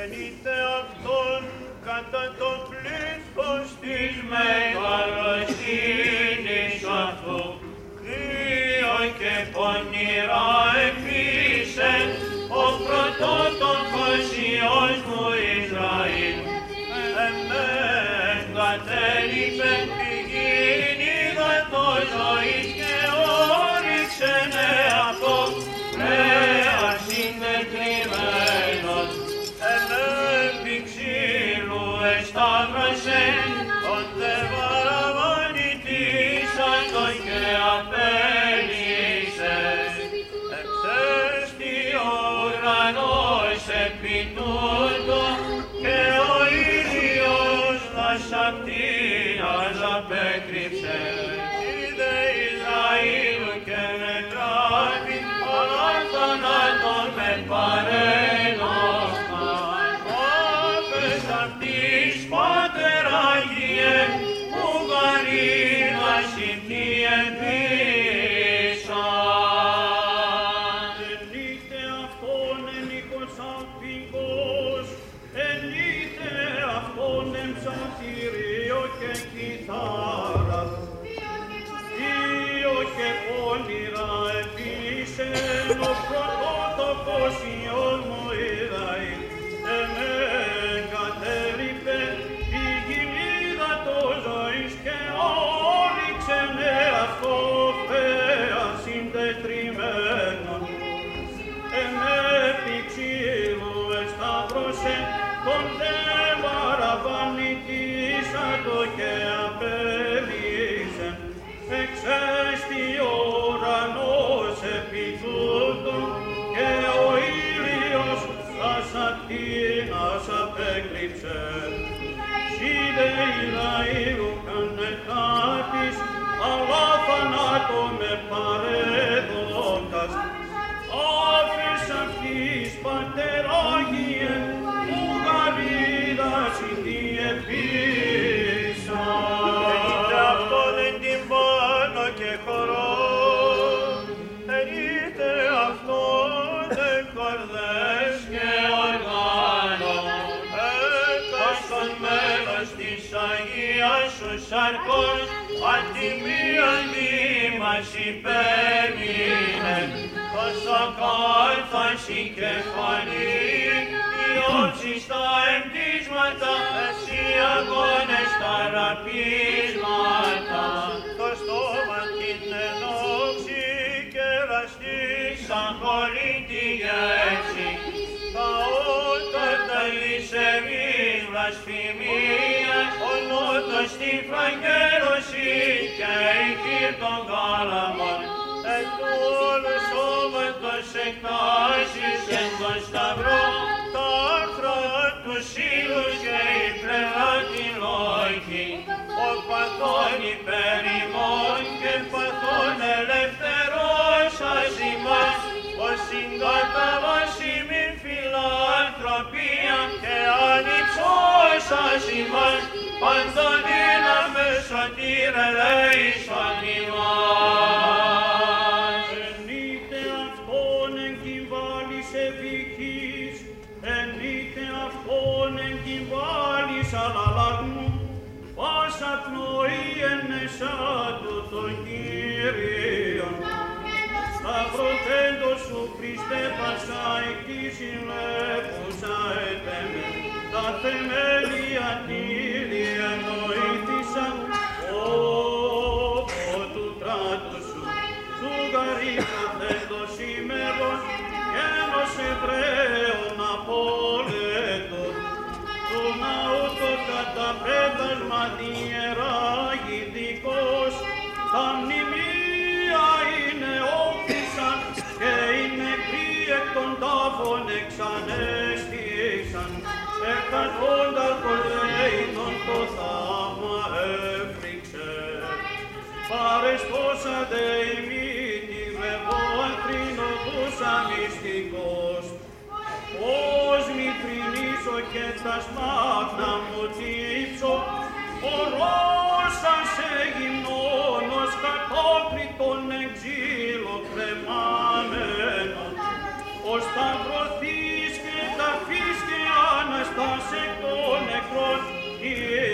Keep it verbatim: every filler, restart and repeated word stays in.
γεννήτε αυτόν κατά το πλήθος της μεγαλοσύνης αυτού, κρύο και πονηρά επίσε, ο πρωτότοκος Υιός του Ισραήλ. Εμέν κατέλειπε πηγήν υδατός ζωής και όριξεν εαυτό κρέας συντετριμένος. Επί ξύλου εσταύρωσεν τον δε παραβανητήσαντο και απέλυσε. Εξέστη ο ουρανός επί τούτο και ο ήλιος λασσακτίας απέκρυψε. Είδε Ισραήλ και με τράβη, αλλά θανάτων με παρέδωκα. Άπες αυτής Πάτερ Άγιε, που γαρίδα συμπτή επίσαν. Ενείτε αυτόν εν οίκος αλπικός, ενείτε αυτόν εν ψαλτηρίο και κιθάρα. Δύο και πόνιρα επίσεν ο πρωτότοκος Υιός μου Ισραήλ. Εμέν κατέλειπε πηγήν υδατός ζωής και όριξεν εαυτό φέας συντετριμένον. Επί ξύλου εσταύρωσε τον δε παραβανητήσαντο και απέλυσε. Εξέστη ο ουρανός επί τούτο και ο ήλιος λασσακτίνας απέκλειψε. Σίδε Ισραήλου κανετάτης, αλλά θανάτω με παρέδωκας. Άφης αυτής Πατέρ Άγιε, που γαρίδα συντή επίσαν. Ενείτε αυτόν εν την πάνω και χορό, ενείτε αυτόν εν κορδές και οργάνο, έκαστον μέλος της Αγίας σου σαρκός, ατιμίαν δήμας υπέμεινε, τόσο κάθαση κεφαλή, η όψη στα εμπτύσματα, εσύ αγώνες τα ραπίσματα, το στόμα την ενόξη και ραστής αγχωρεί τη γεύση, τα ότο τα λυσεβείς βλασφημίας, ο νότος στην φραγγέρωση και η χείρ των γάλαμων, εν του όλου σώματος εκτάσεις εν τον σταυρό, τα άρθρα του σύλλους και η πλευρά την λόγη, ο παθών υπέρ ημών και παθών ελευθερός ασημάς, ο συγκαταβάς ημίν φιλανθρωπία και ανυψός ασημάς, παντοδύναμε σωτήρε ελέησον ημάς. Ενείτε αυτόν εν κυμβάλης επικής, ενείτε αυτόν εν κυμβάλης αλλαλαγμού, πάσα πνοή εν εσάτω των Κύριων. Σταυρωθέντος σου Χριστέ πασά εκ της συλλέπουσα ετέμε, τα θεμέλια τύρι εννοήθησαν, όπο του κράτους σου, σου γαρίσταθέντος σήμερον, γένος Εβραίων απόλετος, του ναού το καταπέτασμα διεράγητικός, τα μνημεία είναι όφησαν και οι νεκροί εκ των τάφων εξανέστησαν, εκατόντας προσέητον το θαύμα έφρυξε. Παρεστόσα δε ημίτη βεβόατρινοδούσα μυστικός, ως μητρινήσω και τα σμάχνα μου τύψω, ορώσαν σε γυμνώνος κατόκριτον εξήλω κρεμάμενον, ως σταυρωθείς και τα φύσκε ανά νεκρών, Κύριε